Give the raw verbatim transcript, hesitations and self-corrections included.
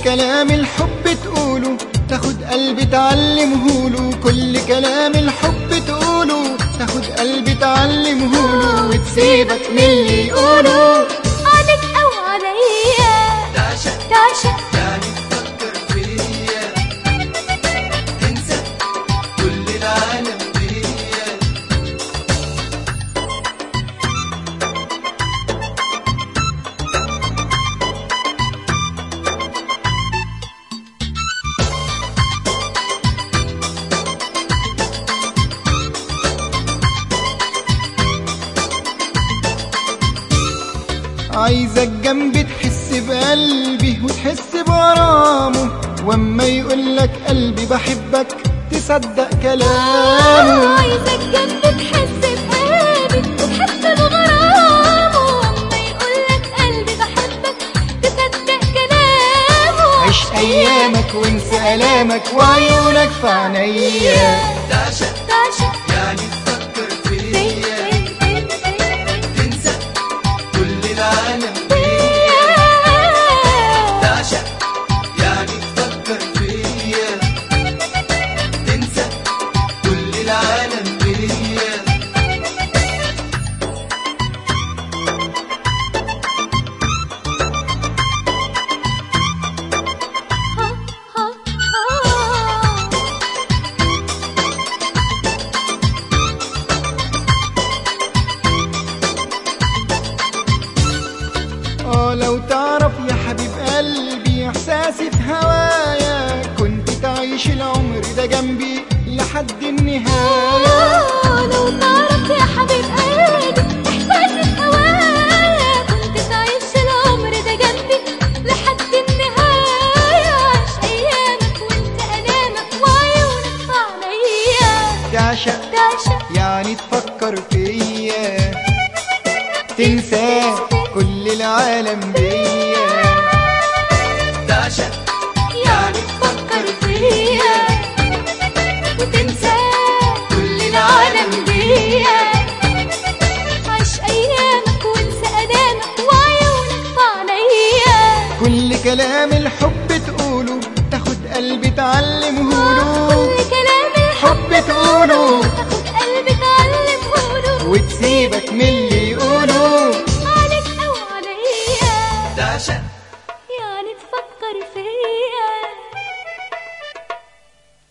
كلام الحب تقوله تاخد قلبي تعلمهوله، كل كلام الحب تقوله تاخد قلبي تعلمهوله، وتسيبك من اللي يقوله عليك او عليا. تعشق تعشق يعني تفكر فيا، تنسى كل العالم فيا. عايزك جنبي تحس بقلبي وتحس بغرامه، واما يقولك قلبي بحبك تصدق كلامه. عايزك جنبي تحس بقلبي وتحس بغرامه، واما يقولك قلبي بحبك تصدق كلامه. عيش ايامك وانسى الامك وعيونك في عينيا. تعشق تعشق يعني تفكر فيا، تنسى كل العالم فيا. تعشق يعني تفكر فيا، تنسى كل العالم فيا. اه لو تعرف يا حبيب قلبي احساسي في هوايا، كنت تعيش العمر ده جنبي لحد النهاية. آه، لو تعرف يا حبيب قلبي احساسي في هوايا، كنت تعيش العمر ده جنبي لحد النهاية. عيش ايامك وانت انامك وعيونك في عينيا. تعشق تعشق يعني تفكر فيا، تنسى كل العالم بيا. تعشق يعني تفكر فيا وتنسى كل العالم بيا. عيش ايامك وانسى انامك وعيونك في عينيا. كل كلام الحب تقوله تاخد قلبي تعلمهوله، كل كلام حب تقوله